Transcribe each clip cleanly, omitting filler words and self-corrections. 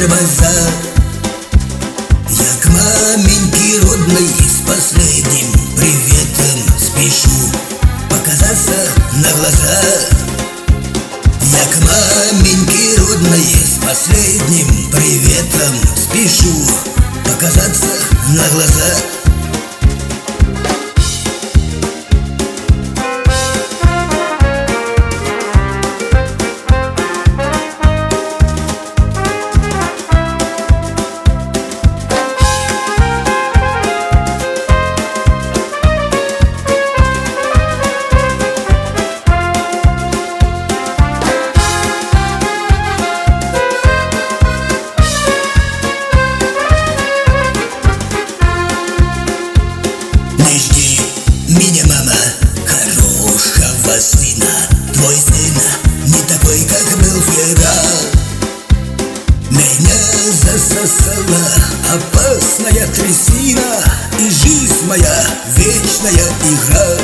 тормоза. Я к маменьке родной с последним приветом спешу показаться на глаза. Я к маменьке родной с последним приветом спешу показаться на глаза. Не жди меня, мама, хорошего сына. Твой сын не такой, как был вчера. Меня засосала опасная трясина, и жизнь моя вечная игра.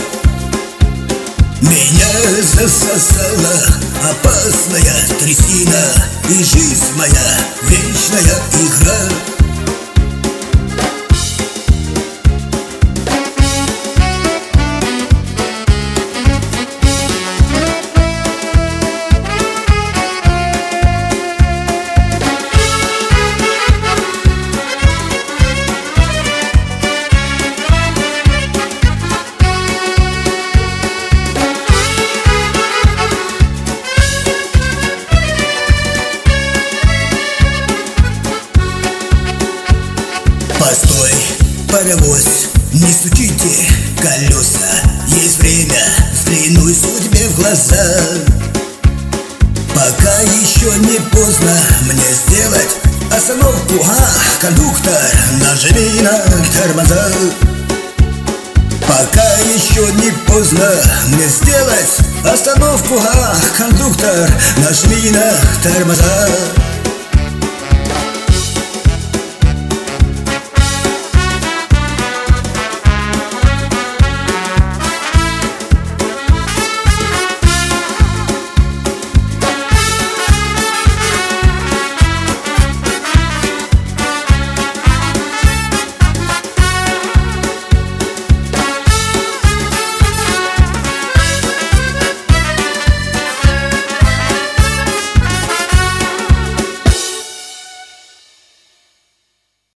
Меня засосала опасная трясина, и жизнь моя вечная игра. Постой, паровоз, не стучите колеса. Есть время взглянуть судьбе в глаза. Пока еще не поздно мне сделать остановку. Ах, кондуктор, нажми на тормоза. Пока еще не поздно мне сделать остановку. Ах, кондуктор, нажми на тормоза.